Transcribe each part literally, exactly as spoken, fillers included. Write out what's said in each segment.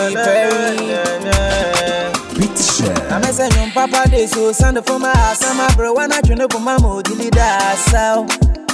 Katy Perry. I'm a son, Papa, they so send for my ass. I'm a bro, when I turn up my mood, you lead us out.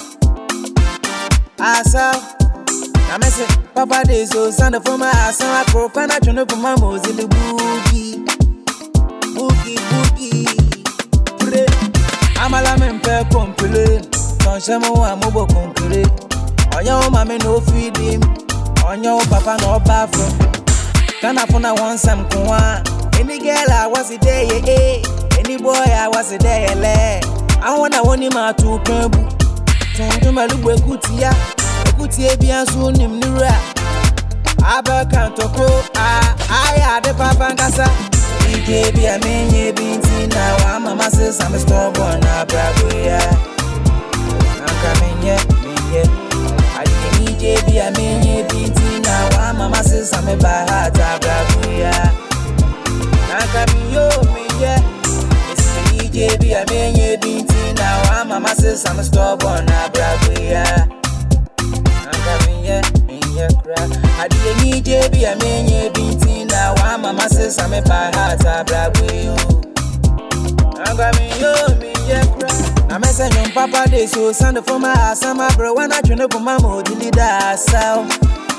Asa, I'm a son, Papa, they so send for my ass. I'm a bro, when I turn up my mood, you boogie, boogie, boogie. I'm a lamb per complete. Don't show me I'm mobile concrete. On your mammy, no feeding. On your papa, no bathroom. Can I find one some coin? Any girl I was a day, eh? Any boy I was a day, eh? I wanna want him out to Pebu. To my look with Kutia, Kutia be and soon him new rap. Aber can't talk, I had the papa and Gassa. D J be a man, ye be now. I'm a master, I'm a store born, a brabuya. I'm coming yet, me yet. I didn't D J be a man, ye be now. I'm a master, I'm a bad, a brabuya. Nakami yo me yeah, it's the D J be a man ye binti now. I'm a masses, I'm a stubborn a brabuya. Nakami yeah, me yeah crack. I did a D J be a man ye binti now. I'm a masses, I'm a bad heart a brabuya. Nakami yo me yeah crack. I'm a son, Papa they so send for my ass. I'm a bro when I turn up my mood, you lead us out.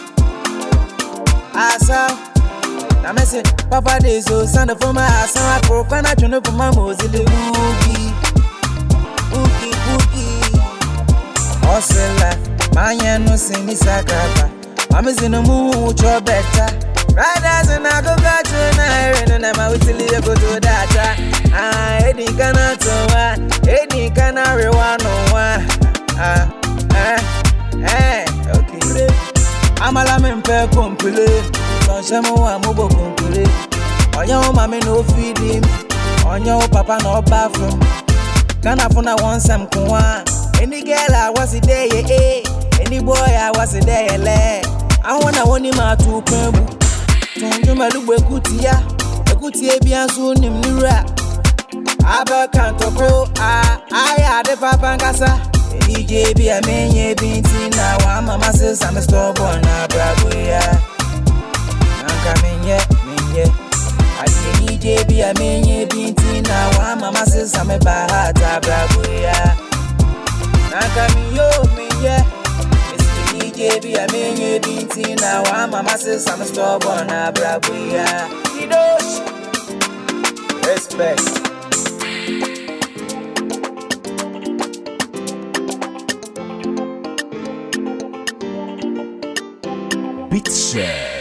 Asa. I'm a say, Papa, they so send for my ass. I'm a pro, and I turn up for my mozzie. Boogie, boogie, boogie. Osella, my yan no sing me sakapa. I'm in the mood, you're better. Right as an I go got you and I and I'm out to leave go to data. Ah, Eddie cannot do one, Eddie cannot rewind no one. Ah, eh, eh, okay. I'm a lamb per complete. Don't show me I'm mobile concrete. On your mommy no feeding. On your papa no bathroom. Can I find one some coin? Any girl I was a day, eh? Any boy I was a day, eh? I wanna want him out to Pebu. Don't you look with Kutia? A Kutia be and soon him new rap. Aber can't talk, I had the papa and Gassa. D J be a man, ye binti now. I'm a masses, I'm a store born, a brabuya. Coming yet, me yet. I did D J be a man, ye binti now. I'm a masses, I'm a bad a brabuya. Nakami yo, me yet. It's the D J be a man, ye binti now. I'm a masses, I'm a stubborn a brabuya. Respect. BeatShare.